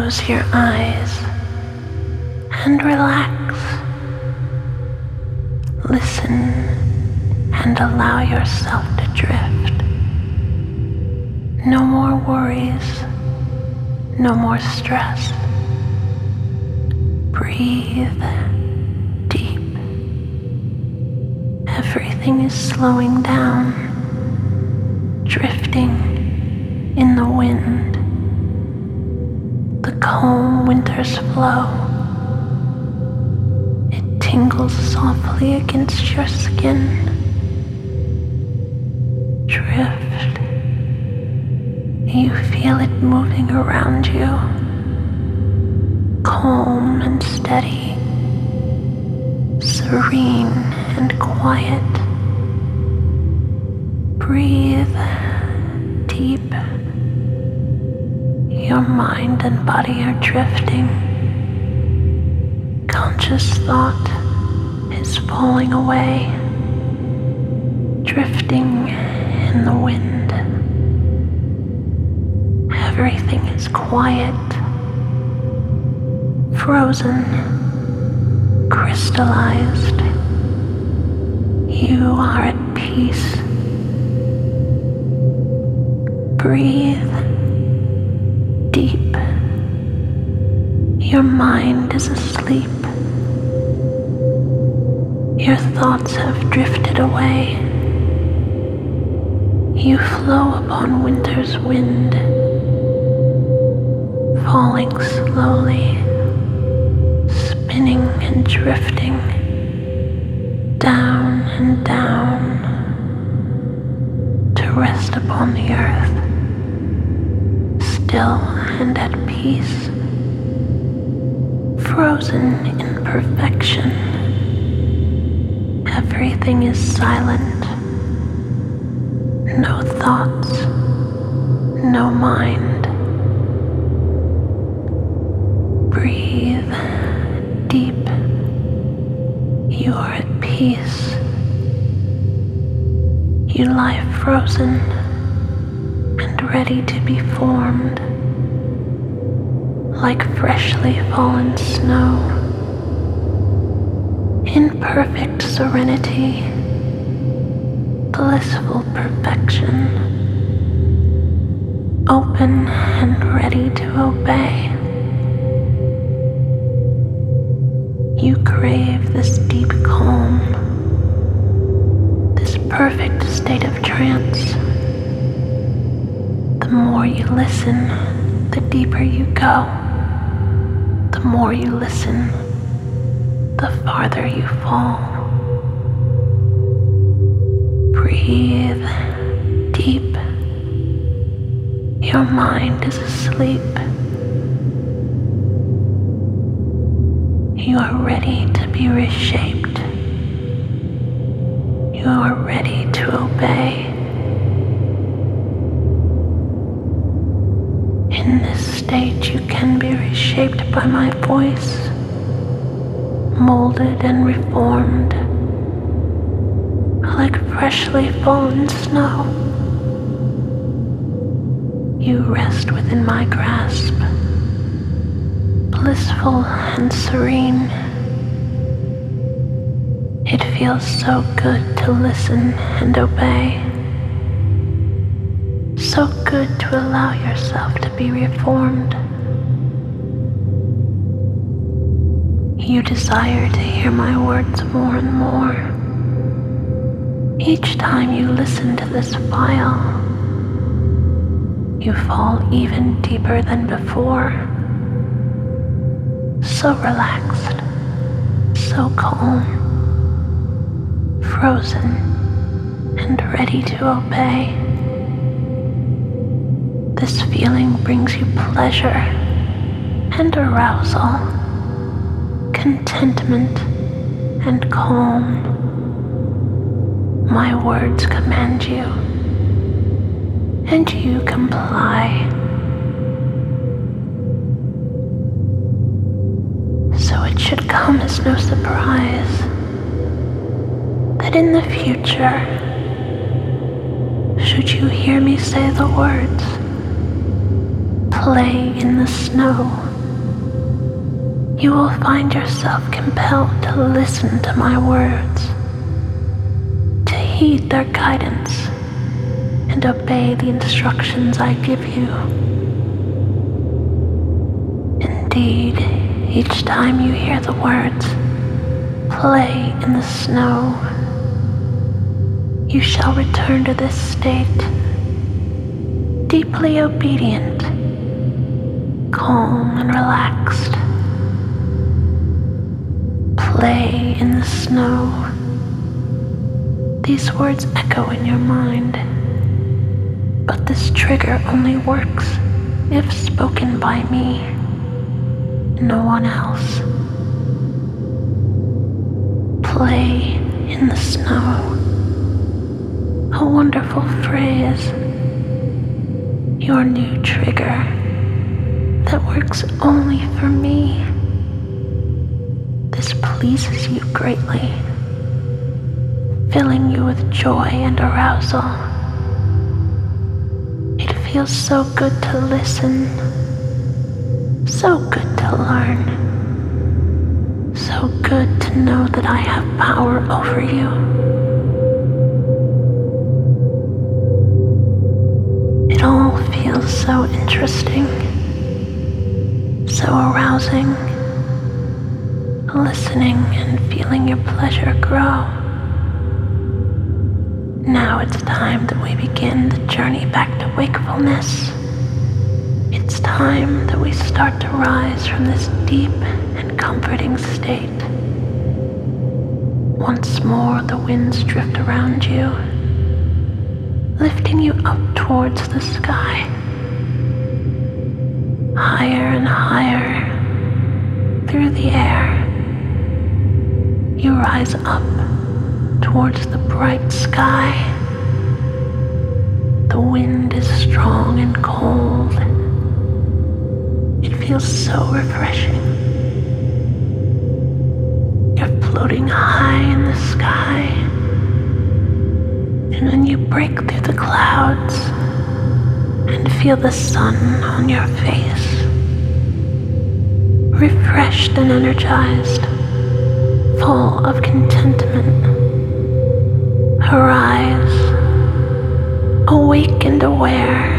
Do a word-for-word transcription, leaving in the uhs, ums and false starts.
Close your eyes and relax. Listen and allow yourself to drift. No more worries, no more stress. Breathe deep. Everything is slowing down, drifting in the wind. The calm winter's flow. It tingles softly against your skin. Drift. You feel it moving around you. Calm and steady. Serene and quiet. Breathe deep. Your mind and body are drifting. Conscious thought is falling away, drifting in the wind. Everything is quiet, frozen, crystallized. You are at peace. Breathe deep. Your mind is asleep. Your thoughts have drifted away. You flow upon winter's wind, falling slowly, spinning and drifting, down and down, to rest upon the earth, still and at peace, frozen in perfection. Everything is silent. No thoughts, no mind. Breathe deep. You are at peace. You lie frozen and ready to be formed, like freshly fallen snow. In perfect serenity, blissful perfection, open and ready to obey. You crave this deep calm, this perfect state of trance. The more you listen, the deeper you go. The more you listen, the farther you fall. Breathe deep. Your mind is asleep. You are ready to be reshaped. You are ready to obey. In this state, you can be reshaped by my voice, molded and reformed, like freshly fallen snow. You rest within my grasp, blissful and serene. It feels so good to listen and obey, so good to allow yourself to be reformed. You desire to hear my words more and more. Each time you listen to this file, you fall even deeper than before. So relaxed, so calm, frozen and ready to obey. This feeling brings you pleasure and arousal, contentment and calm. My words command you, and you comply. So it should come as no surprise that in the future, should you hear me say the words, play in the snow, you will find yourself compelled to listen to my words, to heed their guidance, and obey the instructions I give you. Indeed, each time you hear the words, "Play in the snow," you shall return to this state, deeply obedient, calm and relaxed. Play in the snow. These words echo in your mind, but this trigger only works if spoken by me, no one else. Play in the snow. A wonderful phrase. Your new trigger that works only for me. This pleases you greatly, filling you with joy and arousal. It feels so good to listen, so good to learn, so good to know that I have power over you. It all feels so interesting, so arousing, listening and feeling your pleasure grow. Now it's time that we begin the journey back to wakefulness. It's time that we start to rise from this deep and comforting state. Once more the winds drift around you, lifting you up towards the sky. Higher and higher through the air. You rise up towards the bright sky. The wind is strong and cold. It feels so refreshing. You're floating high in the sky, and then you break through the clouds and feel the sun on your face. Refreshed and energized, full of contentment. Arise, awake and aware,